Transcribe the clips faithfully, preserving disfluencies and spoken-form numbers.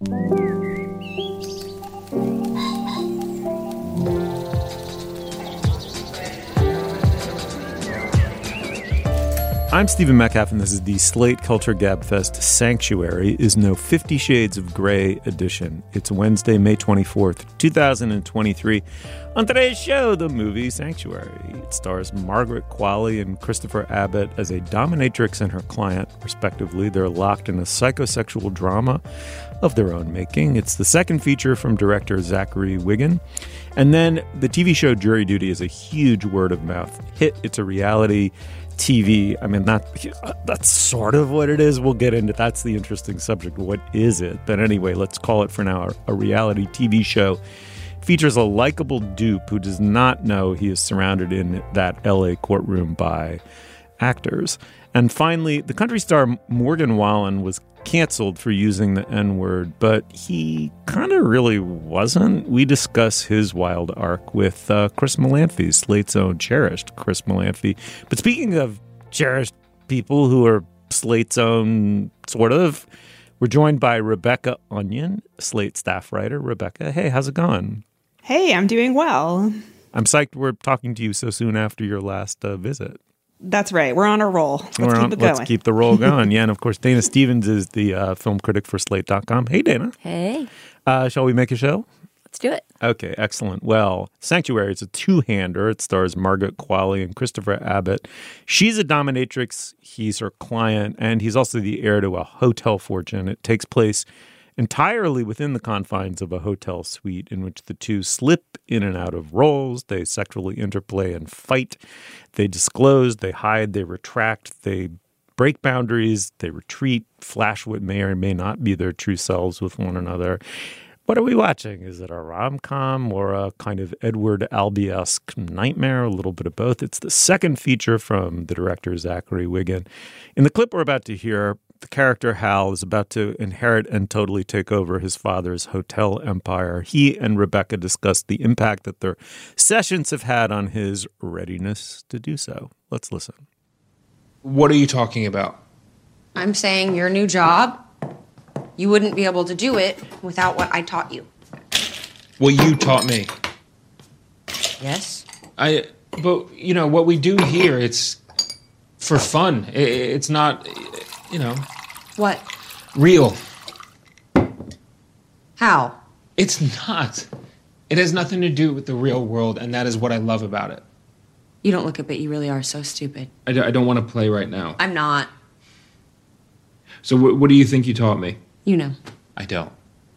I'm Stephen Metcalf, and this is the Slate Culture Gabfest Sanctuary is no Fifty Shades of Grey edition. It's Wednesday, May twenty-fourth, two thousand twenty-three. On today's show, the movie Sanctuary. It stars Margaret Qualley and Christopher Abbott as a dominatrix and her client, respectively. They're locked in a psychosexual drama of their own making. It's the second feature from director Zachary Wiggin. And then the T V show Jury Duty is a huge word-of-mouth hit. It's a reality T V. I mean, that that's sort of what it is. We'll get into that's the interesting subject. What is it? But anyway, let's call it for now a reality T V show. Features a likable dupe who does not know he is surrounded in that L A courtroom by actors. And finally, the country star Morgan Wallen was canceled for using the N-word, but he kind of really wasn't. We discuss his wild arc with uh, Chris Molanphy, Slate's own cherished Chris Molanphy. But speaking of cherished people who are Slate's own, sort of, we're joined by Rebecca Onion, Slate staff writer. Rebecca, hey, how's it going? Hey, I'm doing well. I'm psyched we're talking to you so soon after your last uh, visit. That's right. We're on a roll. Let's We're keep on, it going. Let's keep the roll going. Yeah, and of course, Dana Stevens is the uh, film critic for Slate dot com. Hey, Dana. Hey. Uh, shall we make a show? Let's do it. Okay, excellent. Well, Sanctuary is a two-hander. It stars Margaret Qualley and Christopher Abbott. She's a dominatrix. He's her client, and he's also the heir to a hotel fortune. It takes place entirely within the confines of a hotel suite in which the two slip in and out of roles. They sexually interplay and fight. They disclose, they hide, they retract, they break boundaries, they retreat, flash what may or may not be their true selves with one another. What are we watching? Is it a rom-com or a kind of Edward Albee-esque nightmare? A little bit of both. It's the second feature from the director Zachary Wiggin. In the clip we're about to hear, the character Hal is about to inherit and totally take over his father's hotel empire. He and Rebecca discuss the impact that their sessions have had on his readiness to do so. Let's listen. What are you talking about? I'm saying your new job, you wouldn't be able to do it without what I taught you. What you taught me. Yes? I, but, you know, what we do here, it's for fun. It, it's not, you know. What? Real. How? It's not. It has nothing to do with the real world, and that is what I love about it. You don't look it, but you really are so stupid. I, do, I don't want to play right now. I'm not. So wh- what do you think you taught me? You know. I don't.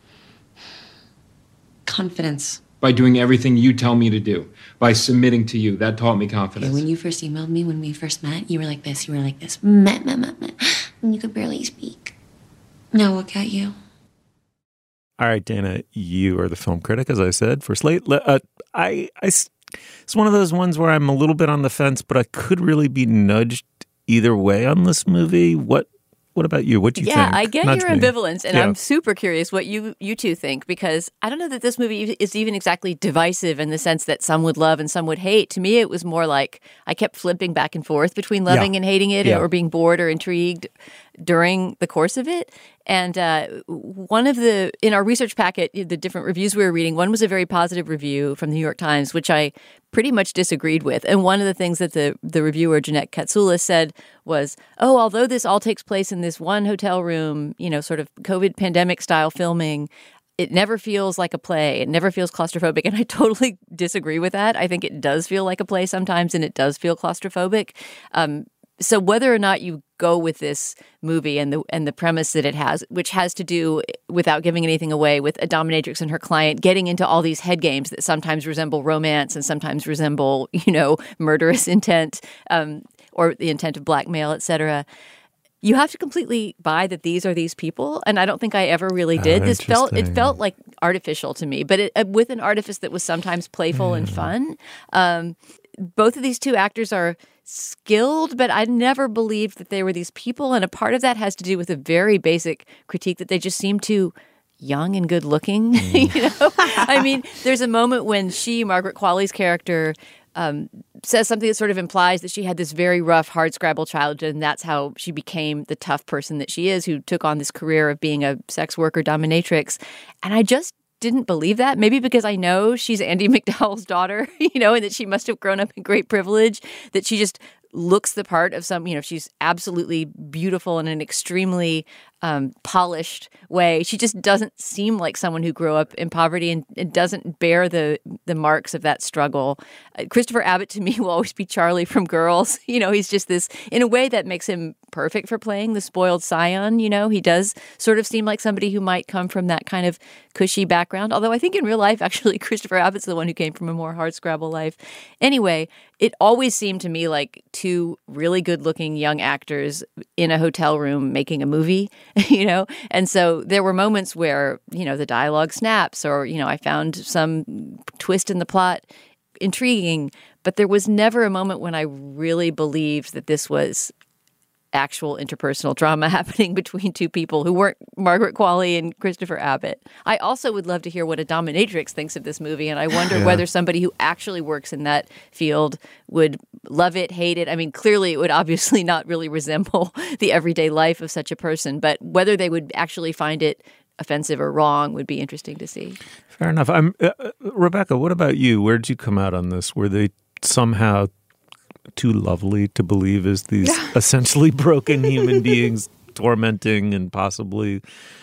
Confidence. By doing everything you tell me to do. By submitting to you. That taught me confidence. Okay, when you first emailed me, when we first met, you were like this. You were like this. Meh, meh, meh, meh. And you could barely speak. Now look at you. All right, Dana, you are the film critic, as I said, for Slate. Uh, I, I, it's one of those ones where I'm a little bit on the fence, but I could really be nudged either way on this movie. What What about you? What do you yeah, think? Yeah, I get Nudge your me. ambivalence, and Yeah. I'm super curious what you, you two think, because I don't know that this movie is even exactly divisive in the sense that some would love and some would hate. To me, it was more like I kept flipping back and forth between loving Yeah. and hating it Yeah. or being bored or intrigued during the course of it. And uh, one of the, in our research packet, the different reviews we were reading, one was a very positive review from the New York Times, which I pretty much disagreed with. And one of the things that the, the reviewer, Jeanette Katsoulis, said was, oh, although this all takes place in this one hotel room, you know, sort of COVID pandemic style filming, it never feels like a play. It never feels claustrophobic. And I totally disagree with that. I think it does feel like a play sometimes, and it does feel claustrophobic. Um, so whether or not you go with this movie and the and the premise that it has, which has to do, without giving anything away, with a dominatrix and her client getting into all these head games that sometimes resemble romance and sometimes resemble, you know, murderous intent um, or the intent of blackmail, et cetera. You have to completely buy that these are these people, and I don't think I ever really did. Oh, this felt it interesting. felt like artificial to me, but it, uh, with an artifice that was sometimes playful and fun. Um, both of these two actors are skilled, but I never believed that they were these people, and a part of that has to do with a very basic critique that they just seem too young and good looking. you know, I mean, there's a moment when she, Margaret Qualley's character, um, says something that sort of implies that she had this very rough, hardscrabble childhood, and that's how she became the tough person that she is, who took on this career of being a sex worker dominatrix. And I just didn't believe that, maybe because I know she's Andie MacDowell's daughter, you know, and that she must have grown up in great privilege, that she just looks the part of some, you know, she's absolutely beautiful in an extremely um, polished way. She just doesn't seem like someone who grew up in poverty and, and doesn't bear the the marks of that struggle. Uh, Christopher Abbott, to me, will always be Charlie from Girls. You know, he's just this, in a way that makes him perfect for playing the spoiled scion. You know, he does sort of seem like somebody who might come from that kind of cushy background. Although I think in real life, actually, Christopher Abbott's the one who came from a more hardscrabble life. Anyway, it always seemed to me like two really good-looking young actors in a hotel room making a movie, you know? And so there were moments where, you know, the dialogue snaps or, you know, I found some twist in the plot intriguing, but there was never a moment when I really believed that this was actual interpersonal drama happening between two people who weren't Margaret Qualley and Christopher Abbott. I also would love to hear what a dominatrix thinks of this movie, and I wonder yeah. whether somebody who actually works in that field would love it, hate it. I mean, clearly it would obviously not really resemble the everyday life of such a person, but whether they would actually find it offensive or wrong would be interesting to see. Fair enough. I'm uh, Rebecca, what about you? Where did you come out on this? Were they somehow too lovely to believe as these essentially broken human beings tormenting and possibly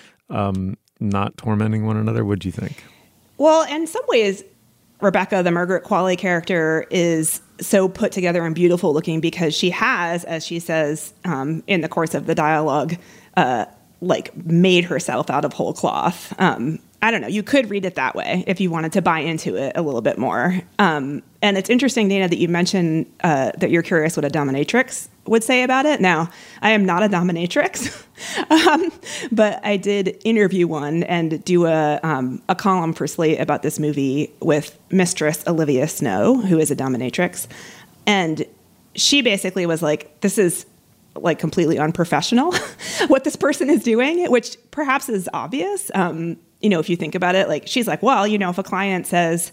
um, not tormenting one another? What do you think? Well, in some ways, Rebecca, the Margaret Qualley character, is so put together and beautiful looking because she has, as she says um, in the course of the dialogue, uh, like made herself out of whole cloth. Um, I don't know. You could read it that way if you wanted to buy into it a little bit more. Um, and it's interesting, Dana, that you mentioned uh, that you're curious what a dominatrix would say about it. Now, I am not a dominatrix, um, but I did interview one and do a, um, a column for Slate about this movie with Mistress Olivia Snow, who is a dominatrix. And she basically was like, this is like completely unprofessional what this person is doing, which perhaps is obvious. Um, you know, if you think about it, like she's like, well, you know, if a client says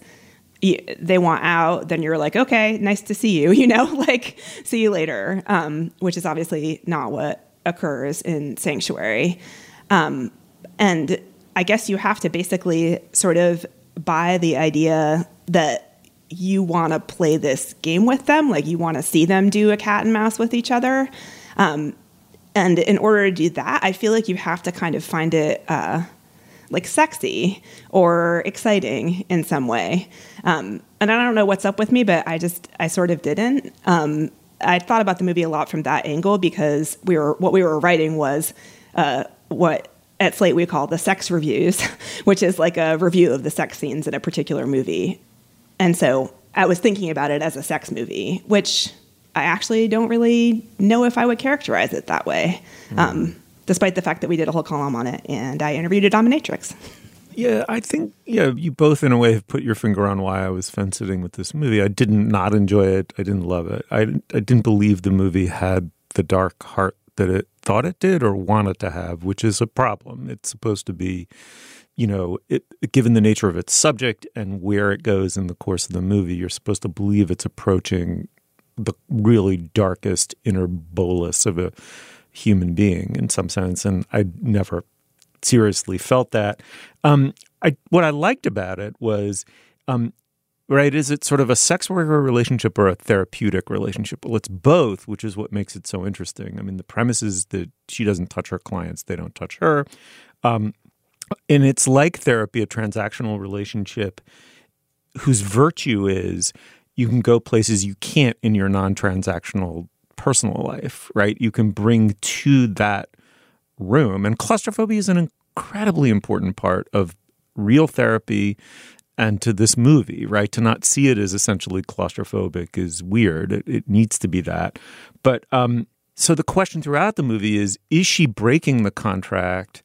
they want out, then you're like, okay, nice to see you, you know, like see you later, um, which is obviously not what occurs in Sanctuary. Um, and I guess you have to basically sort of buy the idea that you want to play this game with them, like you want to see them do a cat and mouse with each other. Um, and in order to do that, I feel like you have to kind of find it uh, like sexy or exciting in some way. Um, and I don't know what's up with me, but I just, I sort of didn't. Um, I thought about the movie a lot from that angle because we were, what we were writing was uh, what at Slate we call the sex reviews, which is like a review of the sex scenes in a particular movie. And so I was thinking about it as a sex movie, which I actually don't really know if I would characterize it that way, mm. um, despite the fact that we did a whole column on it and I interviewed a dominatrix. Yeah, I think, yeah, you both in a way have put your finger on why I was fence-sitting with this movie. I didn't not enjoy it. I didn't love it. I, I didn't believe the movie had the dark heart that it thought it did or wanted to have, which is a problem. It's supposed to be, you know, it, given the nature of its subject and where it goes in the course of the movie, you're supposed to believe it's approaching the really darkest inner bolus of a human being in some sense. And I never seriously felt that. Um, I, what I liked about it was, um, right, is it sort of a sex worker relationship or a therapeutic relationship? Well, it's both, which is what makes it so interesting. I mean, the premise is that she doesn't touch her clients. They don't touch her. Um, and it's like therapy, a transactional relationship whose virtue is you can go places you can't in your non-transactional personal life, right? You can bring to that room. And claustrophobia is an incredibly important part of real therapy and to this movie, right? To not see it as essentially claustrophobic is weird. It, it needs to be that. But um, so the question throughout the movie is, is she breaking the contract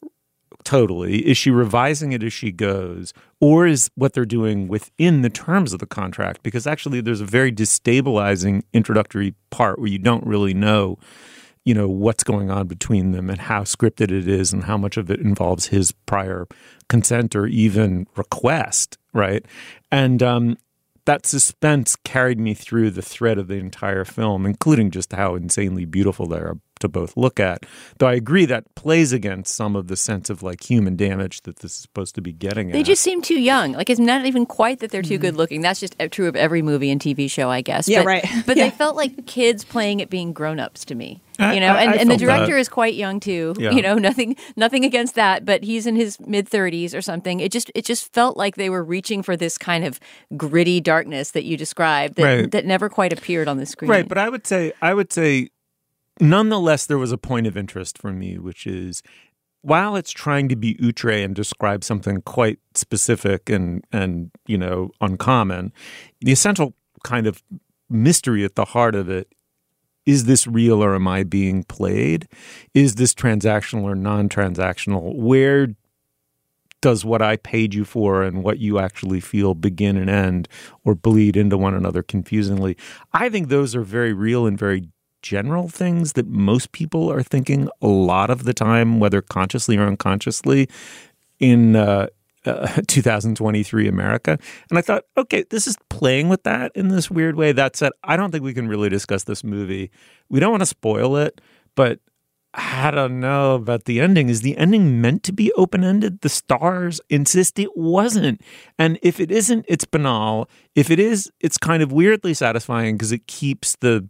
totally? Is she revising it as she goes? Or is what they're doing within the terms of the contract? Because actually there's a very destabilizing introductory part where you don't really know, you know, what's going on between them and how scripted it is and how much of it involves his prior consent or even request, right? And um, that suspense carried me through the thread of the entire film, including just how insanely beautiful they are to both look at. Though I agree that plays against some of the sense of like human damage that this is supposed to be getting at. They just seem too young. Like it's not even quite that they're too good looking. That's just true of every movie and T V show, I guess. Yeah, but, right. But yeah. they felt like kids playing at being grown-ups to me. I, you know, I, and, I and the felt director that. is quite young too. Yeah. You know, nothing nothing against that, but he's in his mid thirties or something. It just it just felt like they were reaching for this kind of gritty darkness that you described that, Right. that never quite appeared on the screen. Right, but I would say I would say nonetheless there was a point of interest for me, which is while it's trying to be outre and describe something quite specific and and you know uncommon, the essential kind of mystery at the heart of it. Is this real or am I being played? Is this transactional or non-transactional? Where does what I paid you for and what you actually feel begin and end or bleed into one another confusingly? I think those are very real and very general things that most people are thinking a lot of the time, whether consciously or unconsciously, in uh, uh, two thousand twenty-three America. And I thought, okay, this is playing with that in this weird way. That said, I don't think we can really discuss this movie. We don't want to spoil it, but I don't know about the ending. Is the ending meant to be open-ended? The stars insist it wasn't. And if it isn't, it's banal. If it is, it's kind of weirdly satisfying because it keeps the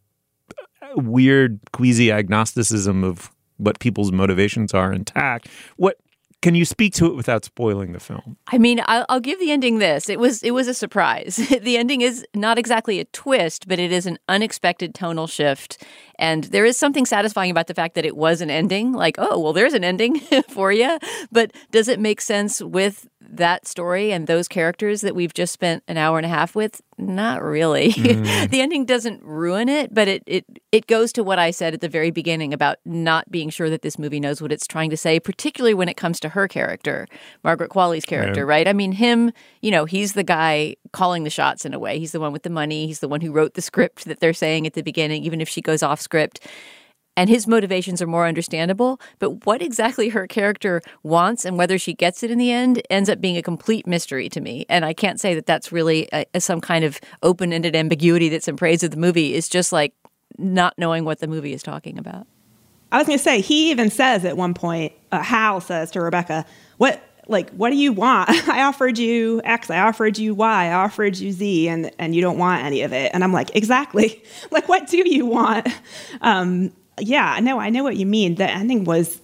weird queasy agnosticism of what people's motivations are intact. What can you speak to it without spoiling the film? I mean, I'll, I'll give the ending this. It was it was a surprise. The ending is not exactly a twist, but it is an unexpected tonal shift. And there is something satisfying about the fact that it was an ending. Like, oh, well, there's an ending for you. But does it make sense with that story and those characters that we've just spent an hour and a half with? Not really. Mm. The ending doesn't ruin it, but it, it it goes to what I said at the very beginning about not being sure that this movie knows what it's trying to say, particularly when it comes to her character, Margaret Qualley's character, yeah. right? I mean, him, you know, he's the guy calling the shots in a way. He's the one with the money. He's the one who wrote the script that they're saying at the beginning, even if she goes off script. And his motivations are more understandable, but what exactly her character wants and whether she gets it in the end ends up being a complete mystery to me. And I can't say that that's really a, a, some kind of open-ended ambiguity that's in praise of the movie. It's just like not knowing what the movie is talking about. I was going to say, he even says at one point, uh, Hal says to Rebecca, what, like, what do you want? I offered you X, I offered you Y, I offered you Z, and, and you don't want any of it. And I'm like, exactly. Like, what do you want? Um, Yeah, no, I know what you mean. The ending was,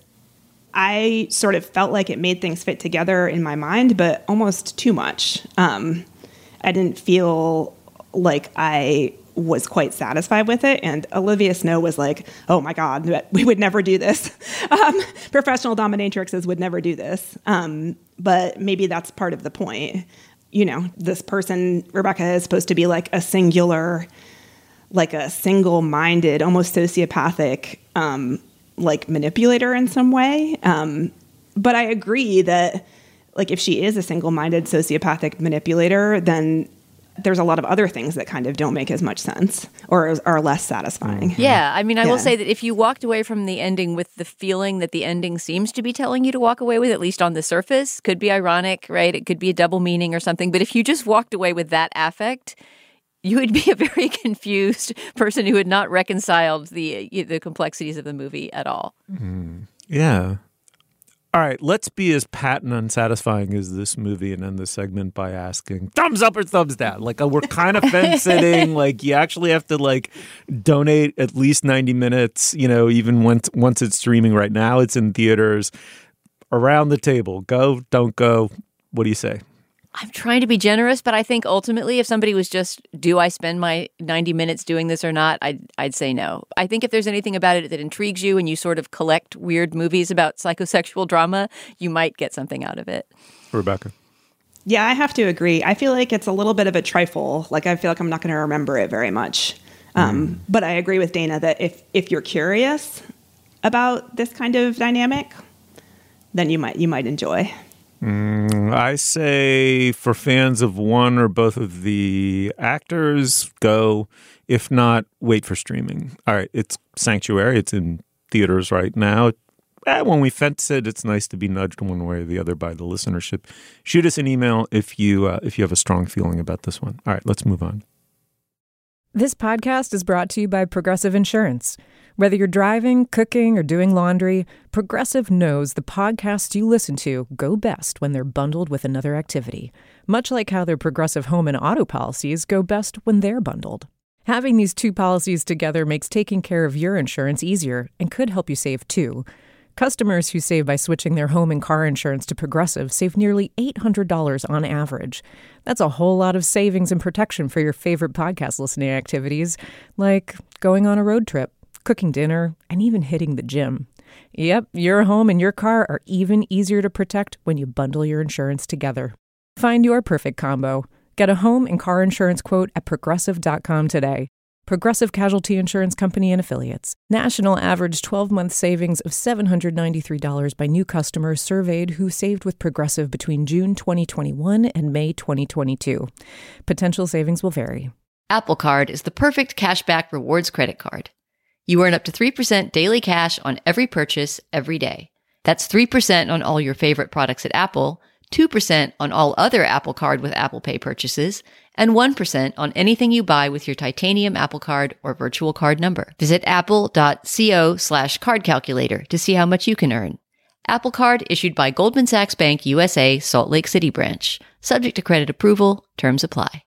I sort of felt like it made things fit together in my mind, but almost too much. Um, I didn't feel like I was quite satisfied with it. And Olivia Snow was like, oh my God, we would never do this. Um, professional dominatrixes would never do this. Um, but maybe that's part of the point. You know, this person, Rebecca, is supposed to be like a singular, like a single-minded, almost sociopathic, um, like manipulator in some way. Um, but I agree that, like, if she is a single-minded sociopathic manipulator, then there's a lot of other things that kind of don't make as much sense or are less satisfying. Yeah, I mean, I yeah. will say that if you walked away from the ending with the feeling that the ending seems to be telling you to walk away with, at least on the surface, could be ironic, right? It could be a double meaning or something. But if you just walked away with that affect, you would be a very confused person who had not reconciled the the complexities of the movie at all. Mm, yeah. All right, let's be as pat and unsatisfying as this movie and end the segment by asking thumbs up or thumbs down. Like, uh, we're kind of fence sitting. Like, you actually have to like donate at least ninety minutes. You know, even once once it's streaming right now, it's in theaters. Around the table, go, don't go. What do you say? I'm trying to be generous, but I think ultimately if somebody was just, do I spend my ninety minutes doing this or not, I'd, I'd say no. I think if there's anything about it that intrigues you and you sort of collect weird movies about psychosexual drama, you might get something out of it. Rebecca? Yeah, I have to agree. I feel like it's a little bit of a trifle. Like, I feel like I'm not going to remember it very much. Um, mm. But I agree with Dana that if, if you're curious about this kind of dynamic, then you might you might enjoy. Mm, I say for fans of one or both of the actors, go. If not, wait for streaming. All right, it's Sanctuary. It's in theaters right now. eh, when we fence it, it's nice to be nudged one way or the other by the listenership. Shoot us an email if you uh, if you have a strong feeling about this one. All right, let's move on. This podcast is brought to you by Progressive Insurance. Whether you're driving, cooking, or doing laundry, Progressive knows the podcasts you listen to go best when they're bundled with another activity, much like how their Progressive home and auto policies go best when they're bundled. Having these two policies together makes taking care of your insurance easier and could help you save too. Customers who save by switching their home and car insurance to Progressive save nearly eight hundred dollars on average. That's a whole lot of savings and protection for your favorite podcast listening activities, like going on a road trip, cooking dinner, and even hitting the gym. Yep, your home and your car are even easier to protect when you bundle your insurance together. Find your perfect combo. Get a home and car insurance quote at progressive dot com today. Progressive Casualty Insurance Company and Affiliates. National average twelve-month savings of seven hundred ninety-three dollars by new customers surveyed who saved with Progressive between June twenty twenty-one and May twenty twenty-two. Potential savings will vary. Apple Card is the perfect cashback rewards credit card. You earn up to three percent daily cash on every purchase every day. That's three percent on all your favorite products at Apple, two percent on all other Apple Card with Apple Pay purchases, and one percent on anything you buy with your titanium Apple Card or virtual card number. Visit apple.co slash card calculator to see how much you can earn. Apple Card issued by Goldman Sachs Bank U S A, Salt Lake City branch. Subject to credit approval. Terms apply.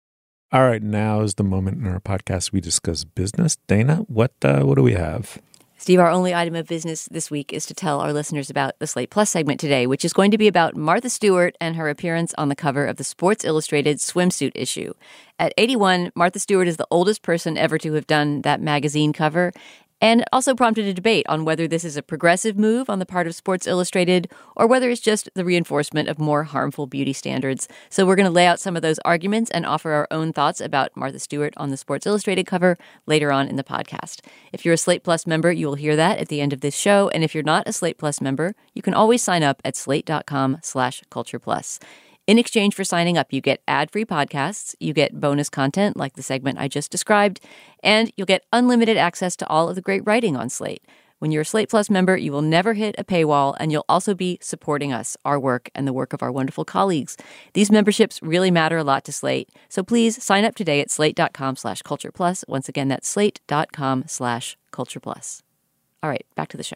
All right, now is the moment in our podcast we discuss business. Dana, what uh, what do we have? Steve, our only item of business this week is to tell our listeners about the Slate Plus segment today, which is going to be about Martha Stewart and her appearance on the cover of the Sports Illustrated swimsuit issue. At eighty-one, Martha Stewart is the oldest person ever to have done that magazine cover, and also prompted a debate on whether this is a progressive move on the part of Sports Illustrated or whether it's just the reinforcement of more harmful beauty standards. So we're going to lay out some of those arguments and offer our own thoughts about Martha Stewart on the Sports Illustrated cover later on in the podcast. If you're a Slate Plus member, you will hear that at the end of this show. And if you're not a Slate Plus member, you can always sign up at slate.com slash culture plus. In exchange for signing up, you get ad-free podcasts, you get bonus content like the segment I just described, and you'll get unlimited access to all of the great writing on Slate. When you're a Slate Plus member, you will never hit a paywall, and you'll also be supporting us, our work, and the work of our wonderful colleagues. These memberships really matter a lot to Slate, so please sign up today at slate.com slash culture plus. Once again, that's slate.com slash culture plus. All right, back to the show.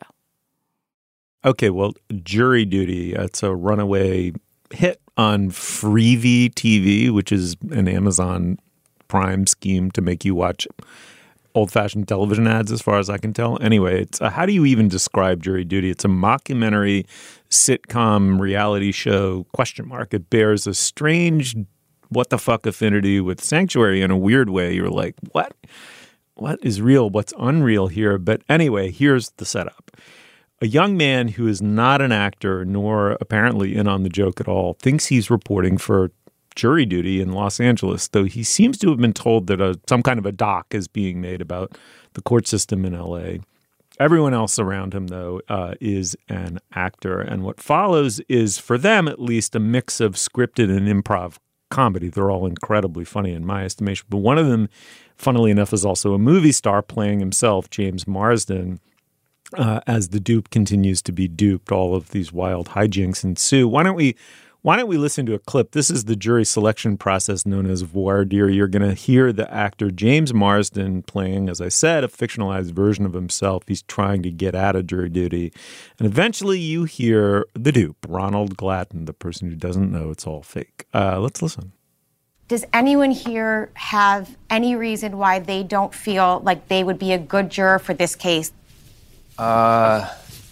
Okay, well, Jury Duty, it's a runaway hit on Freevee T V, which is an Amazon Prime scheme to make you watch old-fashioned television ads, as far as I can tell. Anyway, it's uh, how do you even describe Jury Duty? It's a mockumentary sitcom reality show, question mark. It bears a strange what-the-fuck affinity with Sanctuary in a weird way. You're like, what? What is real? What's unreal here? But anyway, here's the setup. A young man who is not an actor, nor apparently in on the joke at all, thinks he's reporting for jury duty in Los Angeles, though he seems to have been told that a, some kind of a doc is being made about the court system in L A. Everyone else around him, though, uh, is an actor. And what follows is, for them at least, a mix of scripted and improv comedy. They're all incredibly funny in my estimation. But one of them, funnily enough, is also a movie star playing himself, James Marsden. Uh, as the dupe continues to be duped, all of these wild hijinks ensue. Why don't we why don't we listen to a clip? This is the jury selection process known as voir dire. You're going to hear the actor James Marsden playing, as I said, a fictionalized version of himself. He's trying to get out of jury duty. And eventually you hear the dupe, Ronald Gladden, the person who doesn't know it's all fake. Uh, let's listen. Does anyone here have any reason why they don't feel like they would be a good juror for this case? Uh,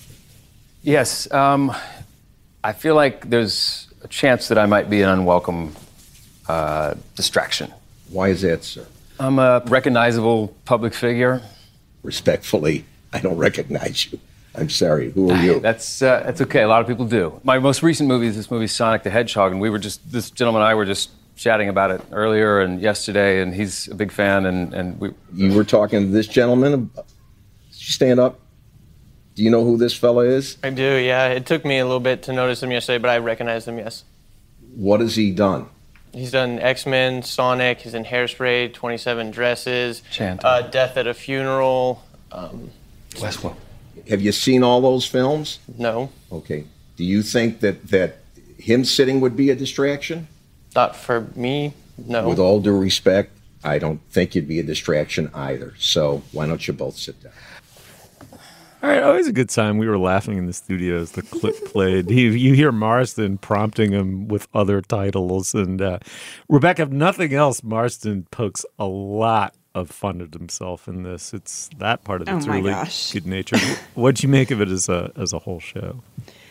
yes. Um, I feel like there's a chance that I might be an unwelcome uh, distraction. Why is that, sir? I'm a recognizable public figure. Respectfully, I don't recognize you. I'm sorry. Who are you? That's uh, that's okay. A lot of people do. My most recent movie is this movie, Sonic the Hedgehog, and we were just, this gentleman and I were just chatting about it earlier and yesterday, and he's a big fan, and, and we... You were talking to this gentleman? Did you stand up? Do you know who this fella is? I do, yeah. It took me a little bit to notice him yesterday, but I recognize him, yes. What has he done? He's done X-Men, Sonic, he's in Hairspray, twenty-seven Dresses, Chant. uh, Death at a Funeral. Um, Last one. Have you seen all those films? No. Okay. Do you think that, that him sitting would be a distraction? Not for me, no. With all due respect, I don't think it'd be a distraction either. So why don't you both sit down? All right, always a good time. We were laughing in the studio as the clip played. He, you hear Marston prompting him with other titles. And uh, Rebecca, if nothing else, Marston pokes a lot of fun at himself in this. It's that part of it's oh my really gosh. good natured. What'd you make of it as a as a whole show?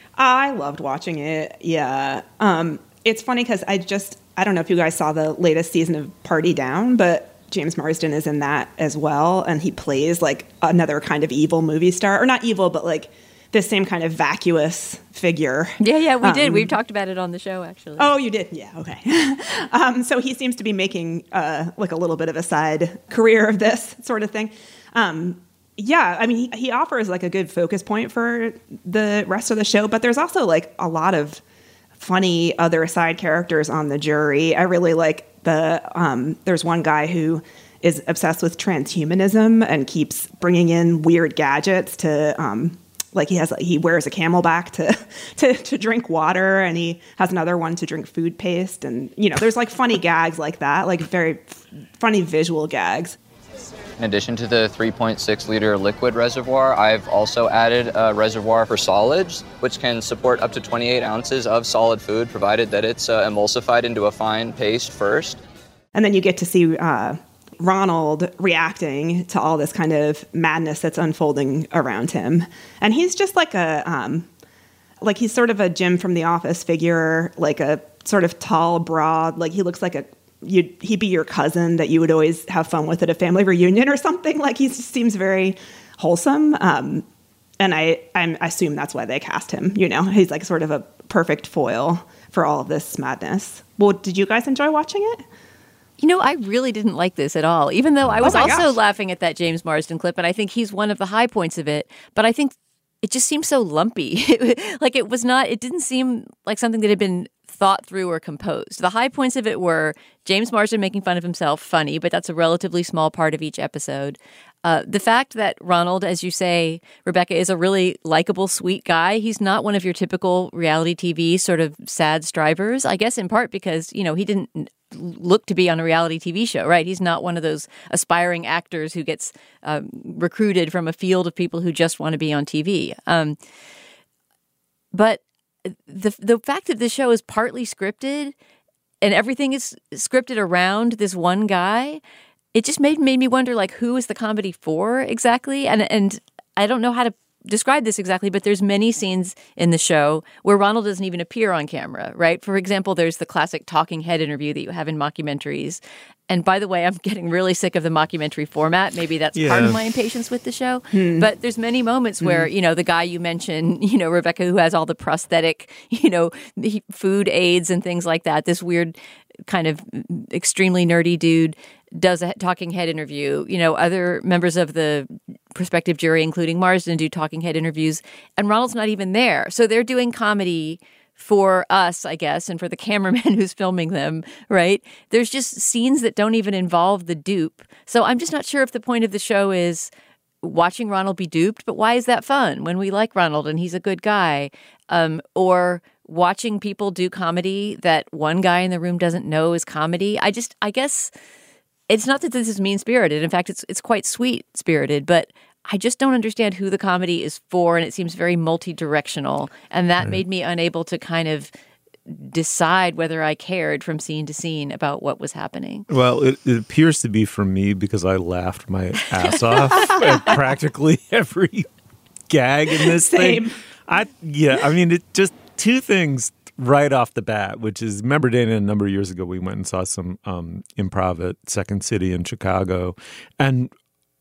I loved watching it. Yeah. Um, it's funny because I just, I don't know if you guys saw the latest season of Party Down, but James Marsden is in that as well. And he plays like another kind of evil movie star, or not evil, but like this same kind of vacuous figure. Yeah, yeah, we um, did. We've talked about it on the show, actually. Oh, you did? Yeah, okay. um, so he seems to be making uh, like a little bit of a side career of this sort of thing. Um, yeah, I mean, he, he offers like a good focus point for the rest of the show, but there's also like a lot of funny other side characters on the jury. I really like the, um, there's one guy who is obsessed with transhumanism and keeps bringing in weird gadgets to, um, like he has, he wears a camelback to, to, to drink water, and he has another one to drink food paste. And, you know, there's like funny gags like that, like very f- funny visual gags. In addition to the three point six liter liquid reservoir, I've also added a reservoir for solids, which can support up to twenty-eight ounces of solid food, provided that it's uh, emulsified into a fine paste first. And then you get to see uh, Ronald reacting to all this kind of madness that's unfolding around him. And he's just like a, um, like he's sort of a Jim from The Office figure, like a sort of tall, broad, like he looks like a, you'd, he'd be your cousin that you would always have fun with at a family reunion or something. Like he seems very wholesome. Um, and I, I'm, I assume that's why they cast him. You know, he's like sort of a perfect foil for all of this madness. Well, did you guys enjoy watching it? You know, I really didn't like this at all, even though I was oh also gosh. laughing at that James Marsden clip, and I think he's one of the high points of it. But I think it just seems so lumpy. Like it was not, it didn't seem like something that had been thought through or composed. The high points of it were James Marsden making fun of himself, funny, but that's a relatively small part of each episode. Uh, the fact that Ronald, as you say, Rebecca, is a really likable, sweet guy. He's not one of your typical reality T V sort of sad strivers, I guess in part because, you know, he didn't look to be on a reality T V show, right? He's not one of those aspiring actors who gets um, recruited from a field of people who just want to be on T V. Um, but the the fact that this show is partly scripted and everything is scripted around this one guy, it just made made me wonder, like, who is the comedy for exactly? And and I don't know how to describe this exactly, but there's many scenes in the show where Ronald doesn't even appear on camera, right? For example, there's the classic talking head interview that you have in mockumentaries. And by the way, I'm getting really sick of the mockumentary format. Maybe that's yeah. part of my impatience with the show. Hmm. But there's many moments where, hmm. you know, the guy you mentioned, you know, Rebecca, who has all the prosthetic, you know, food aids and things like that, this weird kind of extremely nerdy dude does a talking head interview. You know, other members of the prospective jury, including Marsden, do talking head interviews, and Ronald's not even there. So they're doing comedy for us, I guess, and for the cameraman who's filming them, right? There's just scenes that don't even involve the dupe. So I'm just not sure if the point of the show is watching Ronald be duped, but why is that fun when we like Ronald and he's a good guy? Um, or watching people do comedy that one guy in the room doesn't know is comedy. I just, I guess it's not that this is mean-spirited. In fact, it's it's quite sweet-spirited, but I just don't understand who the comedy is for, and it seems very multi-directional, and that right. made me unable to kind of decide whether I cared from scene to scene about what was happening. Well, it, it appears to be for me because I laughed my ass off at practically every gag in this Same. thing. I yeah, I mean, it just two things right off the bat, which is, remember, Dana, a number of years ago, we went and saw some um, improv at Second City in Chicago, and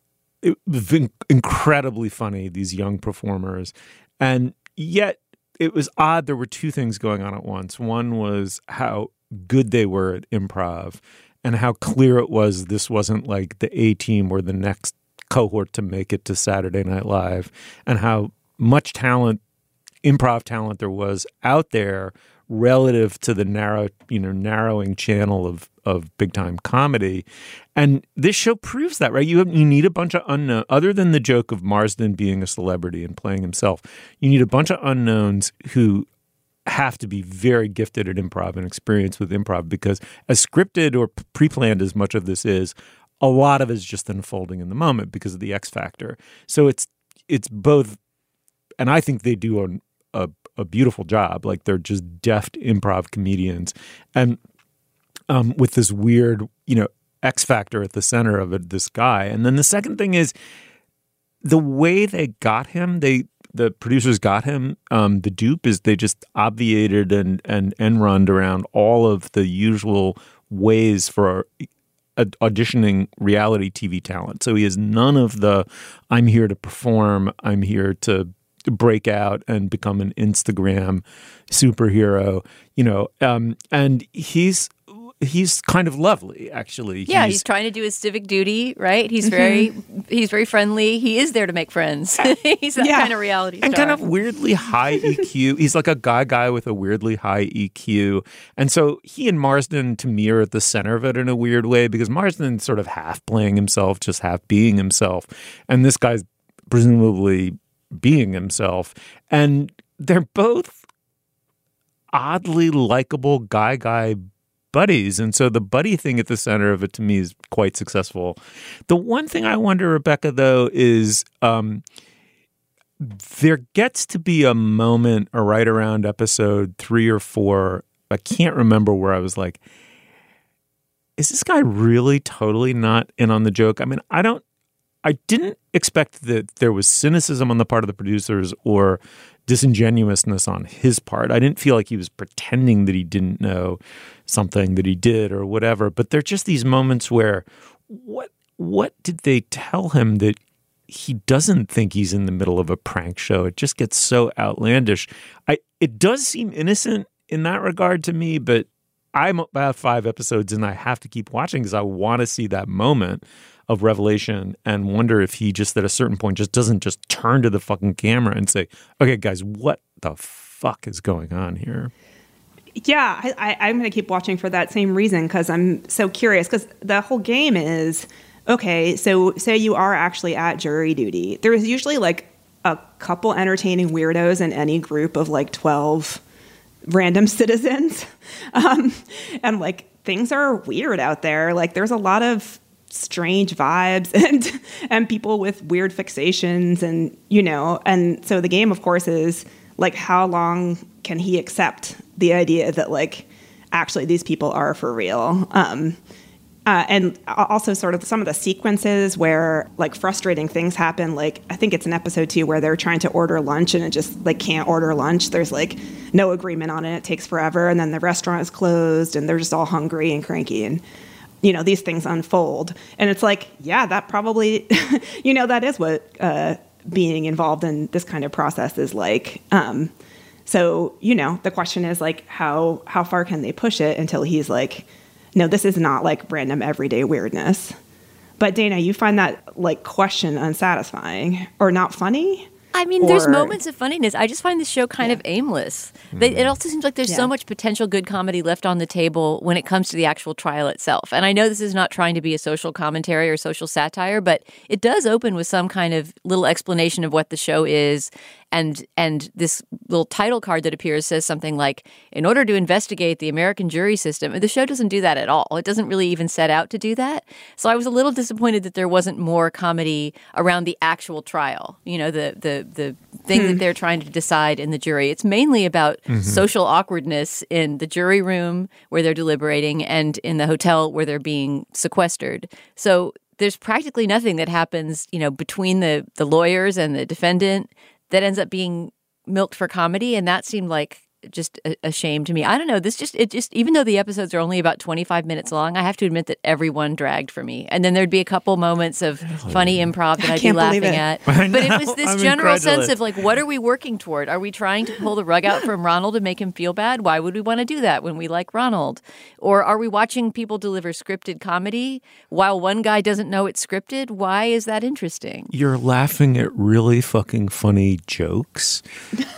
it was incredibly funny, these young performers. And yet it was odd. There were two things going on at once. One was how good they were at improv and how clear it was this wasn't like the A-Team or the next cohort to make it to Saturday Night Live, and how much talent, improv talent there was out there relative to the narrow, you know, narrowing channel of of big time comedy. And this show proves that, right? You have, you need a bunch of unknown, other than the joke of Marsden being a celebrity and playing himself. You need a bunch of unknowns who have to be very gifted at improv and experienced with improv, because as scripted or pre-planned as much of this is, a lot of it is just unfolding in the moment because of the X factor. So it's it's both, and I think they do a, a, a beautiful job. Like, they're just deft improv comedians, and um, with this weird, you know, X factor at the center of it, this guy. And then the second thing is the way they got him. They the producers got him. Um, the dupe is they just obviated and and end runned around all of the usual ways for auditioning reality T V talent. So he has none of the I'm here to perform, I'm here to break out and become an Instagram superhero, you know, um, and he's he's kind of lovely, actually. Yeah, he's, he's trying to do his civic duty, right? He's very he's very friendly. He is there to make friends. He's that yeah. kind of reality star. And kind of weirdly high E Q. He's like a guy guy with a weirdly high E Q. And so he and Marsden, to me, are at the center of it in a weird way, because Marsden's sort of half playing himself, just half being himself. And this guy's presumably being himself. And they're both oddly likable guy guy buddies. And so the buddy thing at the center of it, to me, is quite successful. The one thing I wonder, Rebecca, though, is um, there gets to be a moment or right around episode three or four. I can't remember where I was like, is this guy really totally not in on the joke? I mean, I don't, I didn't expect that there was cynicism on the part of the producers or disingenuousness on his part. I didn't feel like he was pretending that he didn't know something that he did or whatever. But there are just these moments where what what did they tell him that he doesn't think he's in the middle of a prank show? It just gets so outlandish. I it does seem innocent in that regard to me, but I'm about five episodes and I have to keep watching because I want to see that moment of revelation and wonder if he just at a certain point just doesn't just turn to the fucking camera and say, okay, guys, what the fuck is going on here? Yeah, I, I, I'm going to keep watching for that same reason, because I'm so curious, because the whole game is, okay, so say you are actually at jury duty. There is usually like a couple entertaining weirdos in any group of like twelve random citizens. Um, and like things are weird out there. Like there's a lot of strange vibes and and people with weird fixations, and you know, and so the game, of course, is like, how long can he accept the idea that like actually these people are for real? Um, uh, and also sort of some of the sequences where like frustrating things happen. Like I think it's in episode two where they're trying to order lunch and it just like can't order lunch. There's like no agreement on it. It takes forever, and then the restaurant is closed and they're just all hungry and cranky, and you know, these things unfold. And it's like, yeah, that probably, you know, that is what uh, being involved in this kind of process is like. Um, so, you know, the question is like, how how far can they push it until he's like, no, this is not like random everyday weirdness. But Dana, you find that like question unsatisfying or not funny? I mean, or, there's moments of funniness. I just find this show kind yeah. of aimless. Mm. They, it also seems like there's yeah. so much potential good comedy left on the table when it comes to the actual trial itself. And I know this is not trying to be a social commentary or social satire, but it does open with some kind of little explanation of what the show is. And and this little title card that appears says something like, in order to investigate the American jury system. And the show doesn't do that at all. It doesn't really even set out to do that. So I was a little disappointed that there wasn't more comedy around the actual trial, you know, the the, the thing hmm. that they're trying to decide in the jury. It's mainly about mm-hmm. social awkwardness in the jury room where they're deliberating and in the hotel where they're being sequestered. So there's practically nothing that happens, you know, between the, the lawyers and the defendant that ends up being milked for comedy, and that seemed like just a, a shame to me. I don't know. This just it just even though the episodes are only about twenty-five minutes long, I have to admit that everyone dragged for me. And then there'd be a couple moments of funny improv that I'd be laughing at. But it was this I'm general incredulous. sense of like, what are we working toward? Are we trying to pull the rug out from Ronald and make him feel bad? Why would we want to do that when we like Ronald? Or are we watching people deliver scripted comedy while one guy doesn't know it's scripted? Why is that interesting? You're laughing at really fucking funny jokes.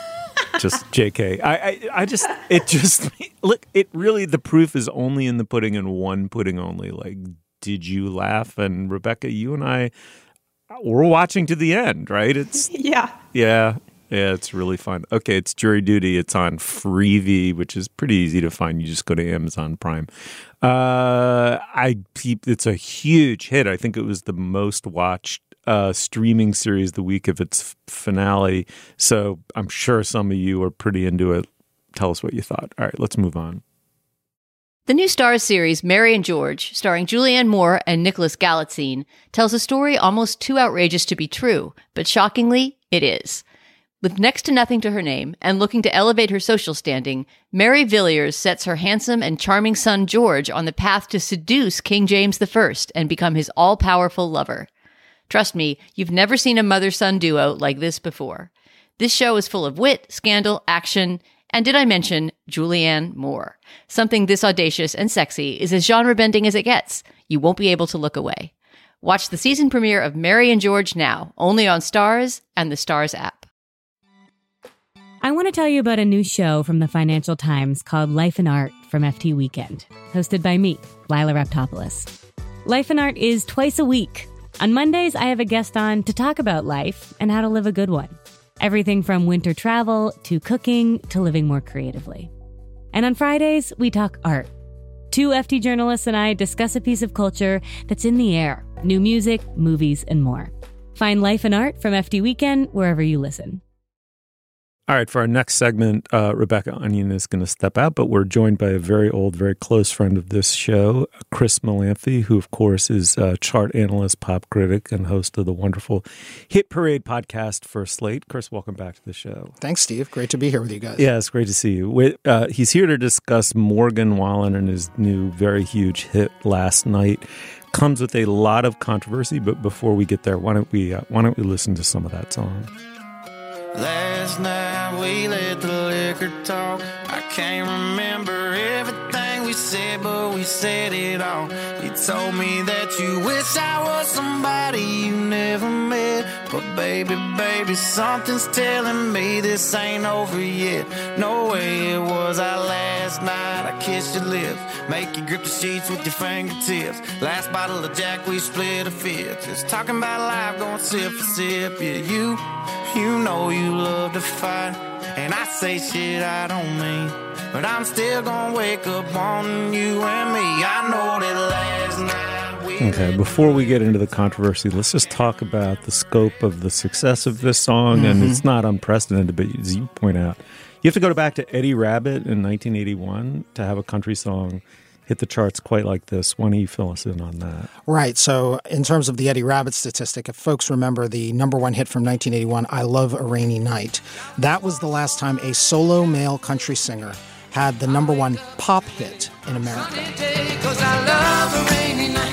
Just J K. I, I, I just, it just, look, it really, the proof is only in the pudding and one pudding only. Like, did you laugh? And Rebecca, you and I, we're watching to the end, right? It's Yeah. Yeah. Yeah, it's really fun. Okay, it's Jury Duty. It's on Freevee, which is pretty easy to find. You just go to Amazon Prime. Uh, I It's a huge hit. I think it was the most watched uh, streaming series the week of its finale. So I'm sure some of you are pretty into it. Tell us what you thought. All right, let's move on. The new Starz series, Mary and George, starring Julianne Moore and Nicholas Galitzine, tells a story almost too outrageous to be true, but shockingly, it is. With next to nothing to her name and looking to elevate her social standing, Mary Villiers sets her handsome and charming son George on the path to seduce King James the First and become his all-powerful lover. Trust me, you've never seen a mother-son duo like this before. This show is full of wit, scandal, action, and did I mention Julianne Moore? Something this audacious and sexy is as genre-bending as it gets. You won't be able to look away. Watch the season premiere of Mary and George now, only on Starz and the Starz app. I want to tell you about a new show from the Financial Times called Life and Art from F T Weekend, hosted by me, Lila Raptopoulos. Life and Art is twice a week. On Mondays, I have a guest on to talk about life and how to live a good one. Everything from winter travel to cooking to living more creatively. And on Fridays, we talk art. Two F T journalists and I discuss a piece of culture that's in the air, new music, movies, and more. Find Life and Art from F T Weekend wherever you listen. All right, for our next segment, uh, Rebecca Onion is going to step out, but we're joined by a very old, very close friend of this show, Chris Molanphy, who, of course, is a chart analyst, pop critic, and host of the wonderful Hit Parade podcast for Slate. Chris, welcome back to the show. Thanks, Steve. Great to be here with you guys. Yeah, it's great to see you. Uh, he's here to discuss Morgan Wallen and his new, very huge hit, Last Night. Comes with a lot of controversy, but before we get there, why don't we uh, why don't we listen to some of that song? Last night we let the liquor talk. I can't remember everything we said, but we said it all. You told me that you wish I was somebody you never met. But baby, baby, something's telling me this ain't over yet. No way it was our last night. I kissed your lips, make you grip the sheets with your fingertips. Last bottle of Jack, we split a fifth. Just talking about life, going sip for sip. Yeah, you, you know you love to fight. And I say shit I don't mean, but I'm still gonna wake up on you and me. I know that last night we... Okay, before we get into the controversy, let's just talk about the scope of the success of this song. Mm-hmm. And it's not unprecedented, but as you point out, you have to go back to Eddie Rabbitt in nineteen eighty-one to have a country song hit the charts quite like this. Why don't you fill us in on that? Right. So in terms of the Eddie Rabbitt statistic, if folks remember the number one hit from nineteen eighty-one, I Love a Rainy Night, that was the last time a solo male country singer had the number one pop hit in America. Cause I love a rainy night.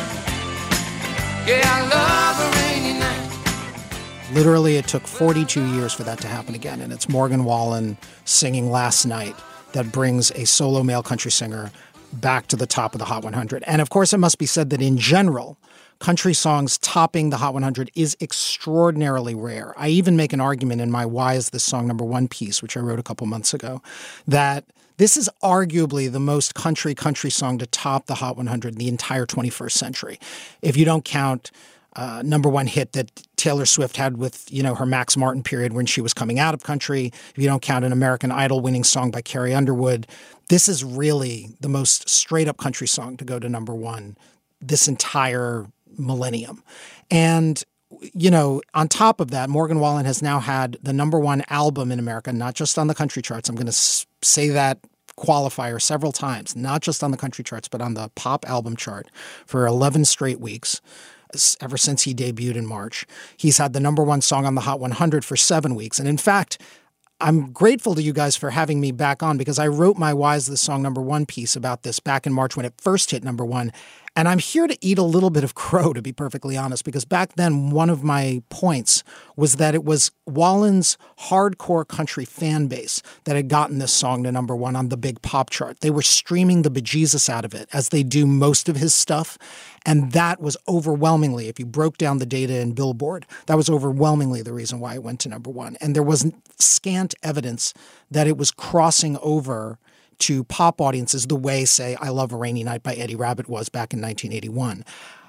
Yeah, I love a rainy night. Literally, it took forty-two years for that to happen again. And it's Morgan Wallen singing Last Night that brings a solo male country singer back to the top of the Hot one hundred. And of course, it must be said that in general, country songs topping the Hot one hundred is extraordinarily rare. I even make an argument in my Why Is This Song Number One piece, which I wrote a couple months ago, that this is arguably the most country country song to top the Hot one hundred in the entire twenty-first century. If you don't count uh, number one hit that Taylor Swift had with, you know, her Max Martin period when she was coming out of country, if you don't count an American Idol winning song by Carrie Underwood, this is really the most straight-up country song to go to number one this entire millennium. And, you know, on top of that, Morgan Wallen has now had the number one album in America, not just on the country charts. I'm going to s- say that qualifier several times, not just on the country charts, but on the pop album chart for eleven straight weeks. Ever since he debuted in March. He's had the number one song on the Hot one hundred for seven weeks. And in fact, I'm grateful to you guys for having me back on because I wrote my Why Is This Song Number One piece about this back in March when it first hit number one. And I'm here to eat a little bit of crow, to be perfectly honest, because back then, one of my points was that it was Wallen's hardcore country fan base that had gotten this song to number one on the big pop chart. They were streaming the bejesus out of it, as they do most of his stuff. And that was overwhelmingly, if you broke down the data in Billboard, that was overwhelmingly the reason why it went to number one. And there was scant evidence that it was crossing over to pop audiences the way, say, I Love a Rainy Night by Eddie Rabbitt was back in nineteen eighty-one.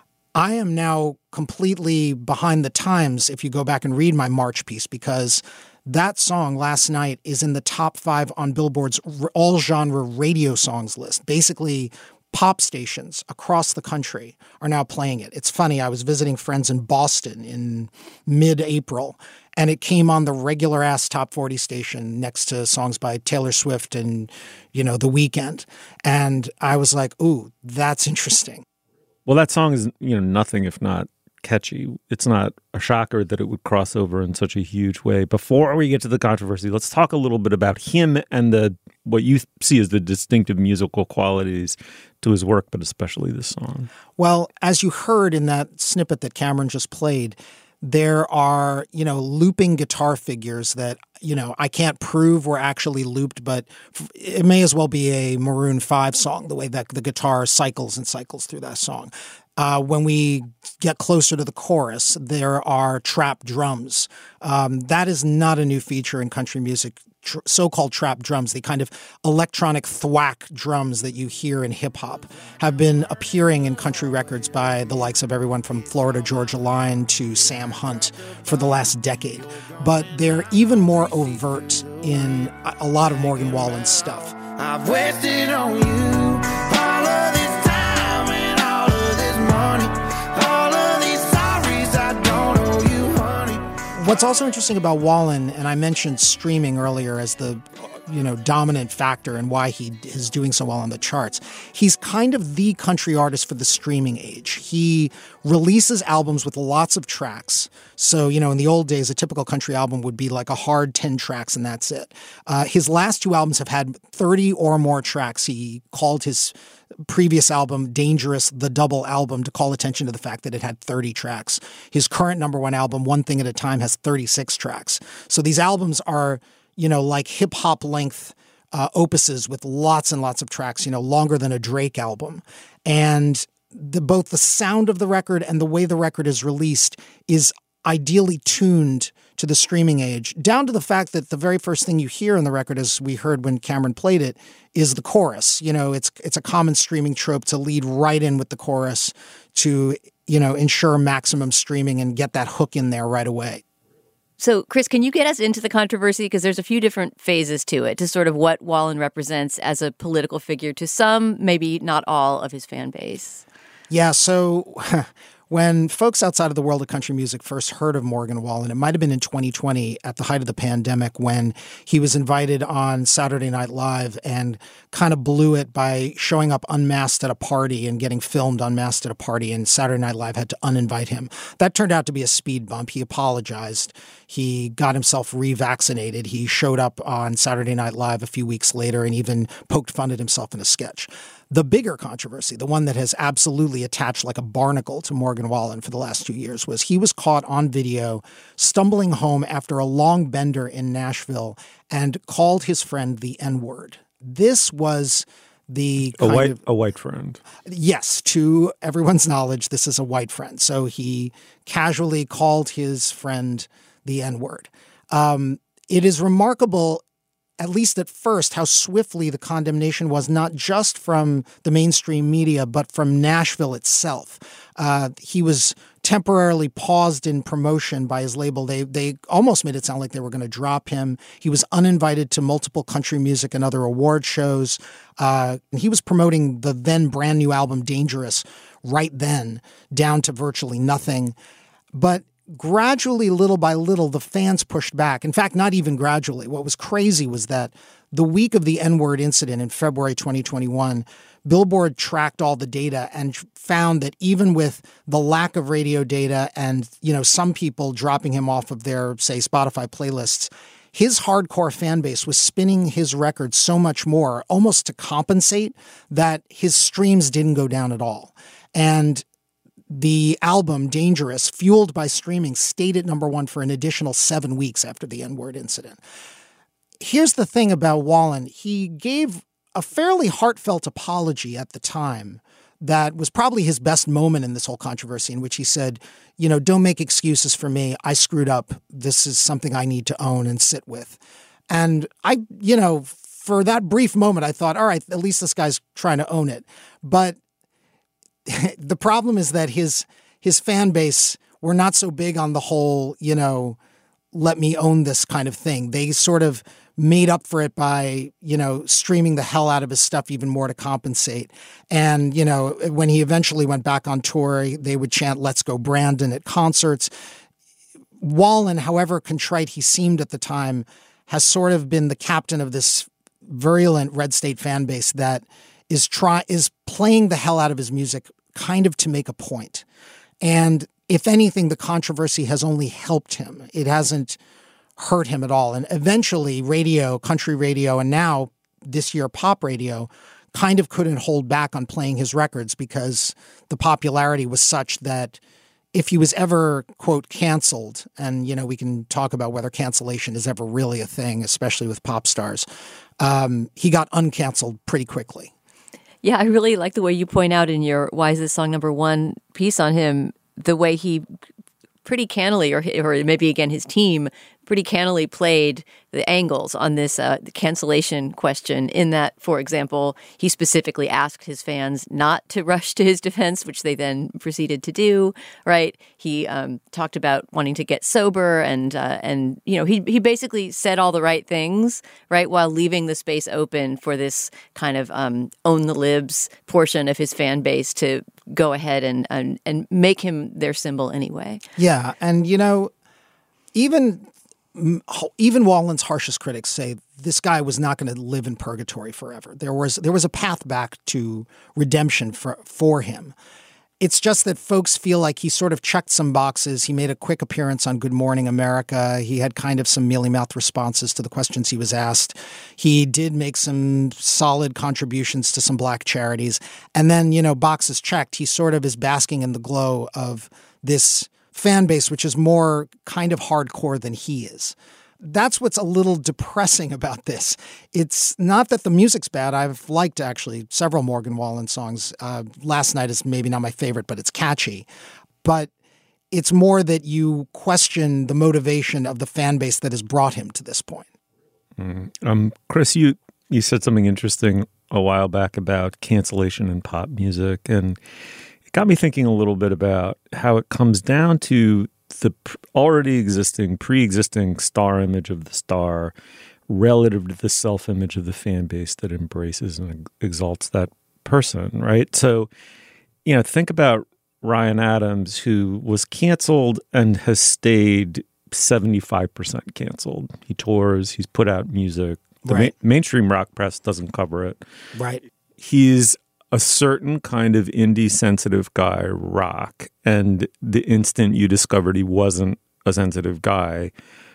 I am now completely behind the times if you go back and read my March piece, because that song, Last Night, is in the top five on Billboard's all-genre radio songs list. Basically, pop stations across the country are now playing it. It's funny, I was visiting friends in Boston in mid-April, and it came on the regular-ass top forty station next to songs by Taylor Swift and, you know, The Weeknd. And I was like, ooh, that's interesting. Well, that song is, you know, nothing if not catchy. It's not a shocker that it would cross over in such a huge way. Before we get to the controversy, let's talk a little bit about him and the what you see as the distinctive musical qualities to his work, but especially this song. Well, as you heard in that snippet that Cameron just played, there are, you know, looping guitar figures that, you know, I can't prove were actually looped, but it may as well be a Maroon five song, the way that the guitar cycles and cycles through that song. Uh, when we get closer to the chorus, there are trap drums. Um, that is not a new feature in country music. Tr- so-called trap drums, the kind of electronic thwack drums that you hear in hip-hop, have been appearing in country records by the likes of everyone from Florida Georgia Line to Sam Hunt for the last decade. But they're even more overt in a lot of Morgan Wallen's stuff. I've wasted on you all of this time and all of this money, all of these sorries I don't owe you, honey. What's also interesting about Wallen, and I mentioned streaming earlier as the, you know, dominant factor in why he is doing so well on the charts. He's kind of the country artist for the streaming age. He releases albums with lots of tracks. So, you know, in the old days, a typical country album would be like a hard ten tracks and that's it. Uh, his last two albums have had thirty or more tracks. He called his previous album Dangerous, the double album, to call attention to the fact that it had thirty tracks. His current number one album, One Thing at a Time, has thirty-six tracks. So these albums are, you know, like hip hop length uh, opuses with lots and lots of tracks, you know, longer than a Drake album. And the, both the sound of the record and the way the record is released is ideally tuned to the streaming age, down to the fact that the very first thing you hear in the record, as we heard when Cameron played it, is the chorus. You know, it's it's a common streaming trope to lead right in with the chorus to, you know, ensure maximum streaming and get that hook in there right away. So, Chris, can you get us into the controversy? Because there's a few different phases to it, to sort of what Wallen represents as a political figure to some, maybe not all, of his fan base. Yeah, so when folks outside of the world of country music first heard of Morgan Wallen, it might have been in twenty twenty at the height of the pandemic when he was invited on Saturday Night Live and kind of blew it by showing up unmasked at a party and getting filmed unmasked at a party, and Saturday Night Live had to uninvite him. That turned out to be a speed bump. He apologized. He got himself revaccinated. He showed up on Saturday Night Live a few weeks later and even poked fun at himself in a sketch. The bigger controversy, the one that has absolutely attached like a barnacle to Morgan Wallen for the last two years, was he was caught on video stumbling home after a long bender in Nashville and called his friend the N-word. This was the a kind white of, a white friend. Yes, to everyone's knowledge, this is a white friend. So he casually called his friend the N-word. Um, it is remarkable, at least at first, how swiftly the condemnation was, not just from the mainstream media, but from Nashville itself. Uh, he was temporarily paused in promotion by his label. They they almost made it sound like they were going to drop him. He was uninvited to multiple country music and other award shows. Uh, he was promoting the then brand new album Dangerous right then, down to virtually nothing. But gradually, little by little, the fans pushed back. In fact, not even gradually. What was crazy was that the week of the N-word incident in February twenty twenty-one, Billboard tracked all the data and found that even with the lack of radio data and, you know, some people dropping him off of their, say, Spotify playlists, his hardcore fan base was spinning his record so much more, almost to compensate, that his streams didn't go down at all. And the album Dangerous, fueled by streaming, stayed at number one for an additional seven weeks after the N-word incident. Here's the thing about Wallen. He gave a fairly heartfelt apology at the time that was probably his best moment in this whole controversy, in which he said, you know, don't make excuses for me. I screwed up. This is something I need to own and sit with. And I, you know, for that brief moment, I thought, all right, at least this guy's trying to own it. But the problem is that his his fan base were not so big on the whole, you know, let me own this kind of thing. They sort of made up for it by, you know, streaming the hell out of his stuff even more to compensate. And, you know, when he eventually went back on tour, they would chant, "Let's go Brandon" at concerts. Wallen, however contrite he seemed at the time, has sort of been the captain of this virulent Red State fan base that is try is playing the hell out of his music kind of to make a point. And if anything, the controversy has only helped him. It hasn't hurt him at all. And eventually radio, country radio, and now this year pop radio kind of couldn't hold back on playing his records because the popularity was such that if he was ever, quote, canceled, and, you know, we can talk about whether cancellation is ever really a thing, especially with pop stars, um, he got uncanceled pretty quickly. Yeah, I really like the way you point out in your Why Is This Song Number One piece on him, the way he pretty cannily, or, or maybe again his team, pretty cannily played the angles on this uh, cancellation question in that, for example, he specifically asked his fans not to rush to his defense, which they then proceeded to do, right? He um, talked about wanting to get sober and, uh, and you know, he he basically said all the right things, right, while leaving the space open for this kind of um, own the libs portion of his fan base to go ahead and, and, and make him their symbol anyway. Yeah, and, you know, even... Even Wallen's harshest critics say this guy was not going to live in purgatory forever. There was there was a path back to redemption for, for him. It's just that folks feel like he sort of checked some boxes. He made a quick appearance on Good Morning America. He had kind of some mealy-mouthed responses to the questions he was asked. He did make some solid contributions to some black charities. And then, you know, boxes checked. He sort of is basking in the glow of this fan base, which is more kind of hardcore than he is. That's what's a little depressing about this. It's not that the music's bad. I've liked actually several Morgan Wallen songs. Uh, Last Night is maybe not my favorite, but it's catchy. But it's more that you question the motivation of the fan base that has brought him to this point. Mm. Um, Chris, you, you said something interesting a while back about cancellation in pop music, and got me thinking a little bit about how it comes down to the already existing, pre-existing star image of the star relative to the self-image of the fan base that embraces and exalts that person, right? So, you know, think about Ryan Adams, who was canceled and has stayed seventy-five percent canceled. He tours, he's put out music. The Right. ma- mainstream rock press doesn't cover it. Right. He's a certain kind of indie sensitive guy, rock, and the instant you discovered he wasn't a sensitive guy,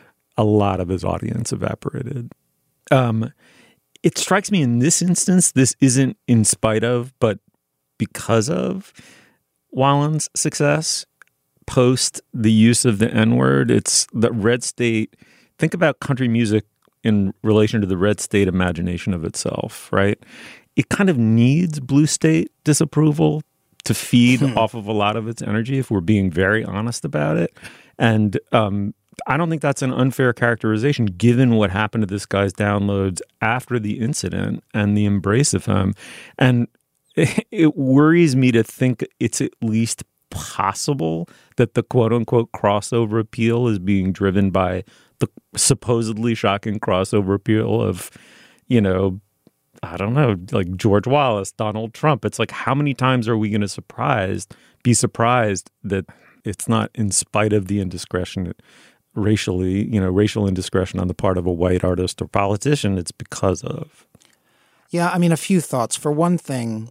a lot of his audience evaporated. Um, it strikes me in this instance, this isn't in spite of, but because of Wallen's success post the use of the N-word. It's the Red State. Think about country music in relation to the Red State imagination of itself, right? It kind of needs blue state disapproval to feed hmm. off of a lot of its energy, if we're being very honest about it. And um, I don't think that's an unfair characterization, given what happened to this guy's downloads after the incident and the embrace of him. And it, it worries me to think it's at least possible that the quote-unquote crossover appeal is being driven by the supposedly shocking crossover appeal of, you know, I don't know, like George Wallace, Donald Trump. It's like, how many times are we going to surprised, be surprised that it's not in spite of the indiscretion, racially, you know, racial indiscretion on the part of a white artist or politician? It's because of. Yeah, I mean, a few thoughts. For one thing,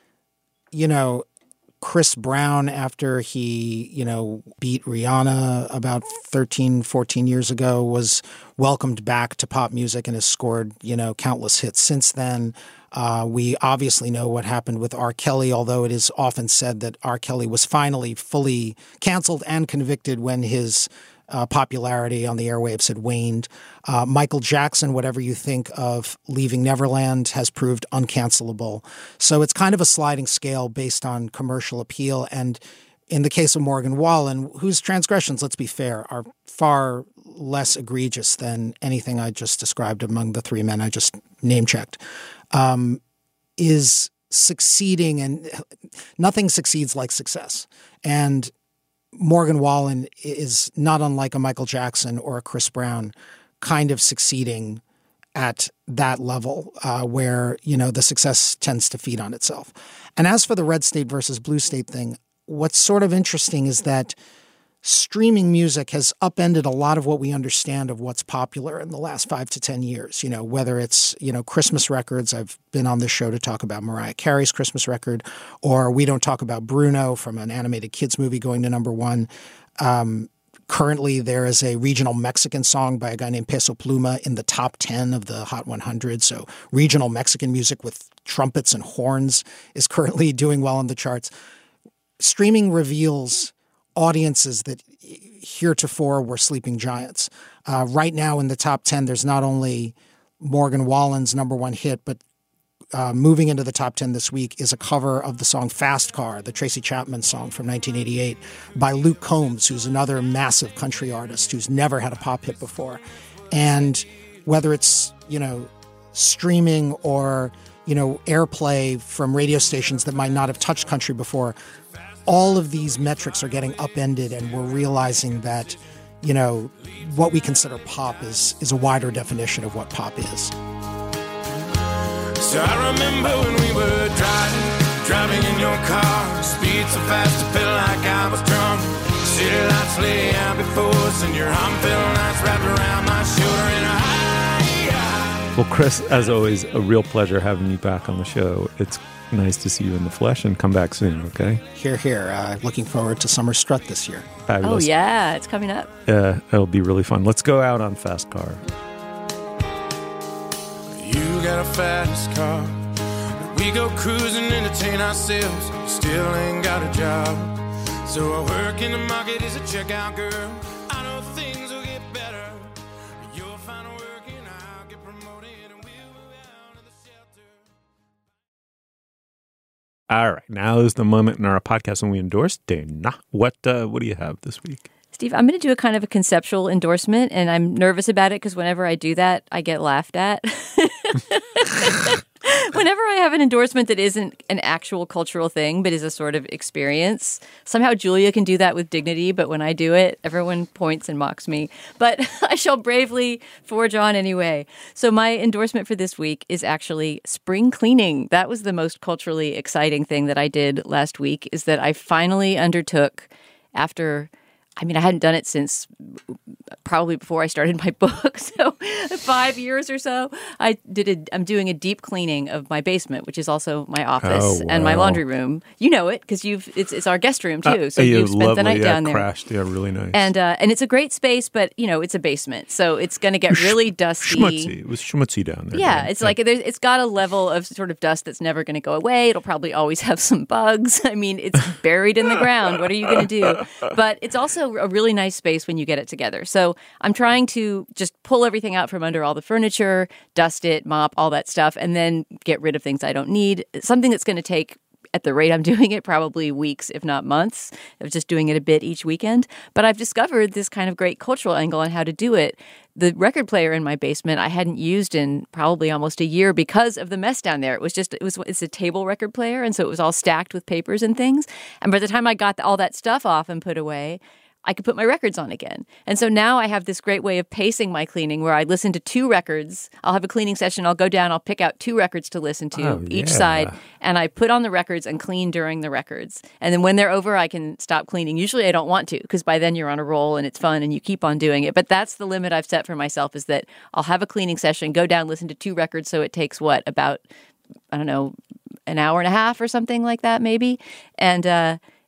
you know, Chris Brown, after he, you know, beat Rihanna about thirteen, fourteen years ago, was welcomed back to pop music and has scored, you know, countless hits since then. Uh, we obviously know what happened with R. Kelly, although it is often said that R. Kelly was finally fully canceled and convicted when his uh, popularity on the airwaves had waned. Uh, Michael Jackson, whatever you think of Leaving Neverland, has proved uncancelable. So it's kind of a sliding scale based on commercial appeal. And in the case of Morgan Wallen, whose transgressions, let's be fair, are far less egregious than anything I just described among the three men I just name-checked, um, is succeeding, and nothing succeeds like success. And Morgan Wallen is not unlike a Michael Jackson or a Chris Brown, kind of succeeding at that level uh, where, you know, the success tends to feed on itself. And as for the red state versus blue state thing, what's sort of interesting is that streaming music has upended a lot of what we understand of what's popular in the last five to ten years. You know, whether it's, you know, Christmas records. I've been on this show to talk about Mariah Carey's Christmas record, or we don't talk about Bruno from an animated kids movie going to number one. Um, currently, there is a regional Mexican song by a guy named Peso Pluma in the top ten of the Hot one hundred. So regional Mexican music with trumpets and horns is currently doing well on the charts. Streaming reveals audiences that heretofore were sleeping giants. Uh, right now in the top ten, there's not only Morgan Wallen's number one hit, but uh, moving into the top ten this week is a cover of the song Fast Car, the Tracy Chapman song from nineteen eighty-eight by Luke Combs, who's another massive country artist who's never had a pop hit before. And whether it's, you know, streaming or, you know, airplay from radio stations that might not have touched country before, all of these metrics are getting upended, and we're realizing that, you know, what we consider pop is is a wider definition of what pop is. So I remember when we were driving, driving in your car, speed so fast I felt like I was drunk. City lights lay out before us, and your arm felt nice wrapped around my shoulder in a high. Well, Chris, as always, a real pleasure having you back on the show. It's nice to see you in the flesh, and come back soon, okay? Here, here. Uh, looking forward to Summer Strut this year. Fabulous. Oh, yeah. It's coming up. Uh, it'll be really fun. Let's go out on Fast Car. You got a fast car. We go cruising, entertain ourselves. Still ain't got a job. So I work in the market as a checkout girl. I know things will get better. You'll find work and I'll get promoted, and we'll move out of the shelter. All right, now is the moment in our podcast when we endorse Dana. What uh, what do you have this week? Steve, I'm going to do a kind of a conceptual endorsement, and I'm nervous about it because whenever I do that, I get laughed at. Whenever I have an endorsement that isn't an actual cultural thing, but is a sort of experience, somehow Julia can do that with dignity, but when I do it, everyone points and mocks me. But I shall bravely forge on anyway. So my endorsement for this week is actually spring cleaning. That was the most culturally exciting thing that I did last week, is that I finally undertook after... I mean, I hadn't done it since probably before I started my book. So five years or so, I did a, I'm doing a deep cleaning of my basement, which is also my office oh, wow. and my laundry room. You know it because you've it's it's our guest room too. So uh, you've spent lovely. the night yeah, down there. Crashed. Yeah, really nice. And uh, and it's a great space, but you know it's a basement, so it's going to get really dusty. Schmutzy. It was schmutzy down there. Yeah, right? it's yeah. like there's, it's got a level of sort of dust that's never going to go away. It'll probably always have some bugs. I mean, it's buried in the ground. What are you going to do? But it's also a really nice space when you get it together. So I'm trying to just pull everything out from under all the furniture, dust it, mop, all that stuff, and then get rid of things I don't need. Something that's going to take, at the rate I'm doing it, probably weeks, if not months, of just doing it a bit each weekend. But I've discovered this kind of great cultural angle on how to do it. The record player in my basement I hadn't used in probably almost a year because of the mess down there. It was just, it was, it's a table record player, and so it was all stacked with papers and things. And by the time I got all that stuff off and put away, I could put my records on again. And so now I have this great way of pacing my cleaning where I listen to two records. I'll have a cleaning session. I'll go down. I'll pick out two records to listen to oh, each yeah. side. And I put on the records and clean during the records. And then when they're over, I can stop cleaning. Usually I don't want to because by then you're on a roll and it's fun and you keep on doing it. But that's the limit I've set for myself, is that I'll have a cleaning session, go down, listen to two records. So it takes what, about, I don't know, an hour and a half or something like that maybe. And, uh,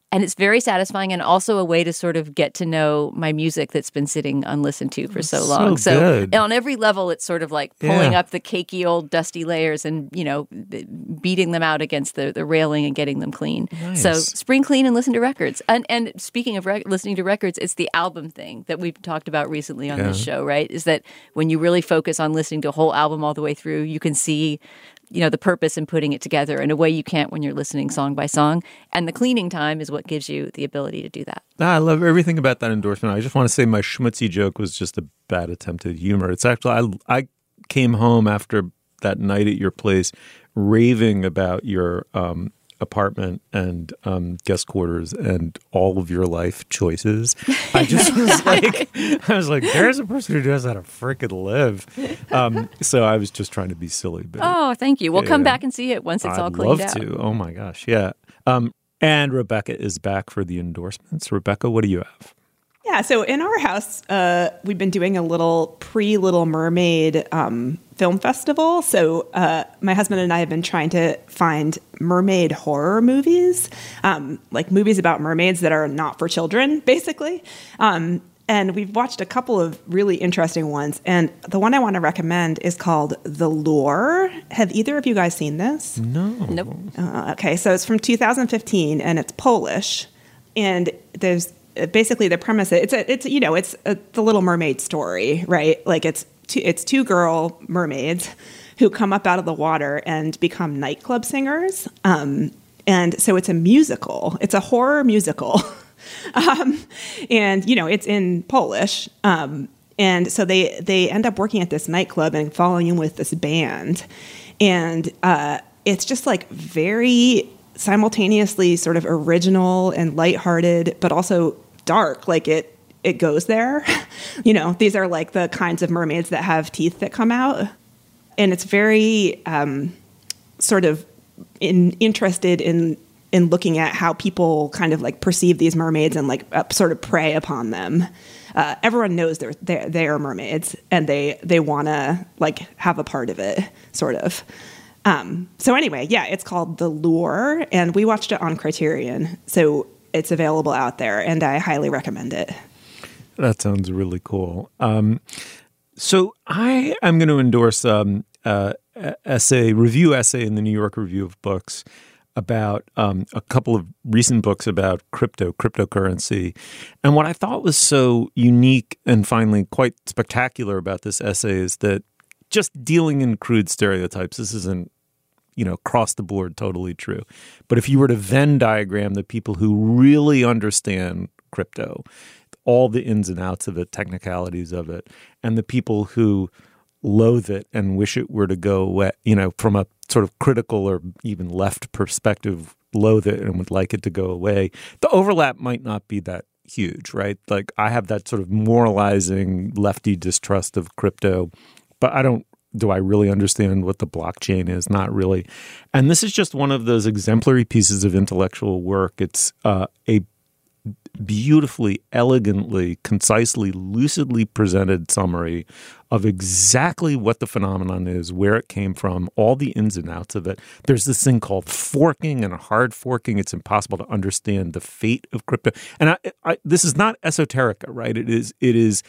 And it's very satisfying and also a way to sort of get to know my music that's been sitting unlistened to for so long. So So, good. on every level, it's sort of like pulling Yeah. up the cakey old dusty layers and, you know, b- beating them out against the, the railing and getting them clean. Nice. So spring clean and listen to records. And, and speaking of rec- listening to records, it's the album thing that we've talked about recently on this Yeah. show, right? Is that when you really focus on listening to a whole album all the way through, you can see, you know, the purpose in putting it together in a way you can't when you're listening song by song. And the cleaning time is what gives you the ability to do that. Ah, I love everything about that endorsement. I just want to say my schmutzy joke was just a bad attempt at humor. It's actually, I, I came home after that night at your place raving about your um, apartment and um, guest quarters and all of your life choices. I just was like, I was like, there's a person who knows how to freaking live. Um, so I was just trying to be silly. But Oh, thank you. We'll yeah, come yeah. back and see it once it's I'd all cleaned love out. to. Oh my gosh, yeah. Um, and Rebecca is back for the endorsements. Rebecca, what do you have? Yeah, so in our house, uh, we've been doing a little pre-Little Mermaid um, film festival. So uh, my husband and I have been trying to find mermaid horror movies, um, like movies about mermaids that are not for children, basically. Um, and we've watched a couple of really interesting ones. And the one I want to recommend is called The Lure. Have either of you guys seen this? No. Nope. Uh, okay, so it's from two thousand fifteen, and it's Polish. And there's basically the premise. It's a, it's you know, it's a, the Little Mermaid story, right? Like it's two, it's two girl mermaids who come up out of the water and become nightclub singers. Um, and so it's a musical. It's a horror musical, um, and you know, it's in Polish. Um, and so they they end up working at this nightclub and falling in with this band, and uh, it's just like very simultaneously sort of original and lighthearted, but also dark. Like it, it goes there. You know, these are like the kinds of mermaids that have teeth that come out, and it's very um, sort of in, interested in in looking at how people kind of like perceive these mermaids and like uh, sort of prey upon them. Uh, everyone knows they're, they're they are mermaids, and they they want to like have a part of it, sort of. Um, so anyway, yeah, it's called The Lure, and we watched it on Criterion, so it's available out there, and I highly recommend it. That sounds really cool. Um, so I am going to endorse um, uh, essay, review essay in the New York Review of Books about um, a couple of recent books about crypto, cryptocurrency. And what I thought was so unique and finally quite spectacular about this essay is that just dealing in crude stereotypes, this isn't, you know, across the board totally true. But if you were to Venn diagram the people who really understand crypto, all the ins and outs of it, technicalities of it, and the people who loathe it and wish it were to go away, you know, from a sort of critical or even left perspective, loathe it and would like it to go away, the overlap might not be that huge, right? Like I have that sort of moralizing lefty distrust of crypto, but I don't, do I really understand what the blockchain is? Not really. And this is just one of those exemplary pieces of intellectual work. It's uh, a beautifully, elegantly, concisely, lucidly presented summary of exactly what the phenomenon is, where it came from, all the ins and outs of it. There's this thing called forking and hard forking. It's impossible to understand the fate of crypto. And I, I, this is not esoterica, right? It is. It is.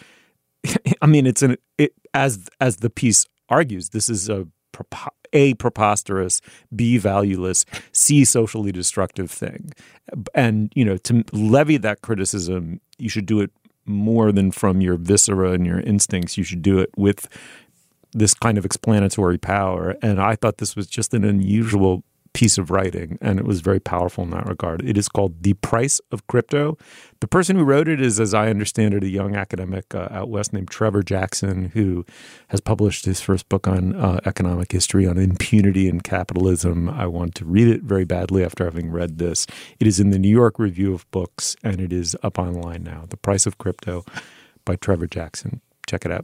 I mean, it's an it, as as the piece argues. This is a A, preposterous, B, valueless, C, socially destructive thing. And, you know, to levy that criticism, you should do it more than from your viscera and your instincts. You should do it with this kind of explanatory power. And I thought this was just an unusual piece of writing, and it was very powerful in that regard. It is called The Price of Crypto. The person who wrote it is, as I understand it, a young academic uh, out west named Trevor Jackson, who has published his first book on uh, economic history on impunity and capitalism. I want to read it very badly after having read this. It is in the New York Review of Books, and it is up online now. The Price of Crypto by Trevor Jackson. Check it out.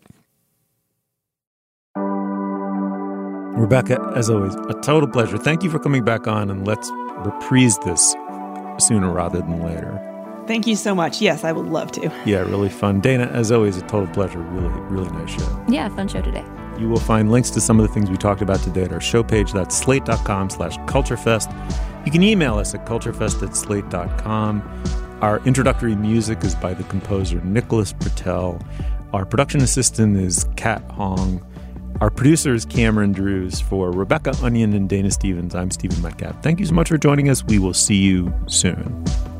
Rebecca, as always, a total pleasure. Thank you for coming back on, and let's reprise this sooner rather than later. Thank you so much. Yes, I would love to. Yeah, really fun. Dana, as always, a total pleasure. Really, really nice show. Yeah, fun show today. You will find links to some of the things we talked about today at our show page. That's slate.com slash culturefest. You can email us at culturefest at slate dot com. Our introductory music is by the composer Nicholas Patel. Our production assistant is Kat Hong. Our producer is Cameron Drews. For Rebecca Onion and Dana Stevens, I'm Stephen Metcalf. Thank you so much for joining us. We will see you soon.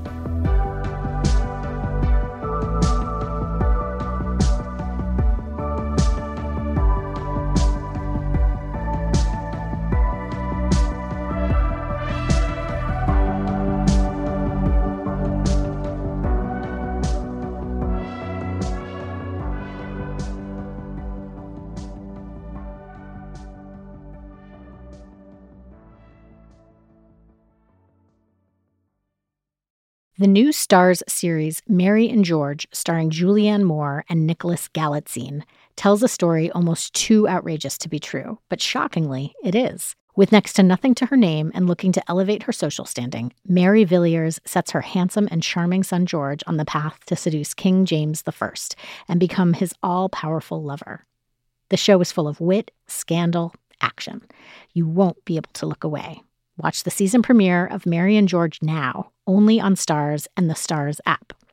The new Starz series Mary and George, starring Julianne Moore and Nicholas Galitzine, tells a story almost too outrageous to be true, but shockingly, it is. With next to nothing to her name and looking to elevate her social standing, Mary Villiers sets her handsome and charming son George on the path to seduce King James the First and become his all-powerful lover. The show is full of wit, scandal, action. You won't be able to look away. Watch the season premiere of Mary and George now, only on Starz and the Starz app.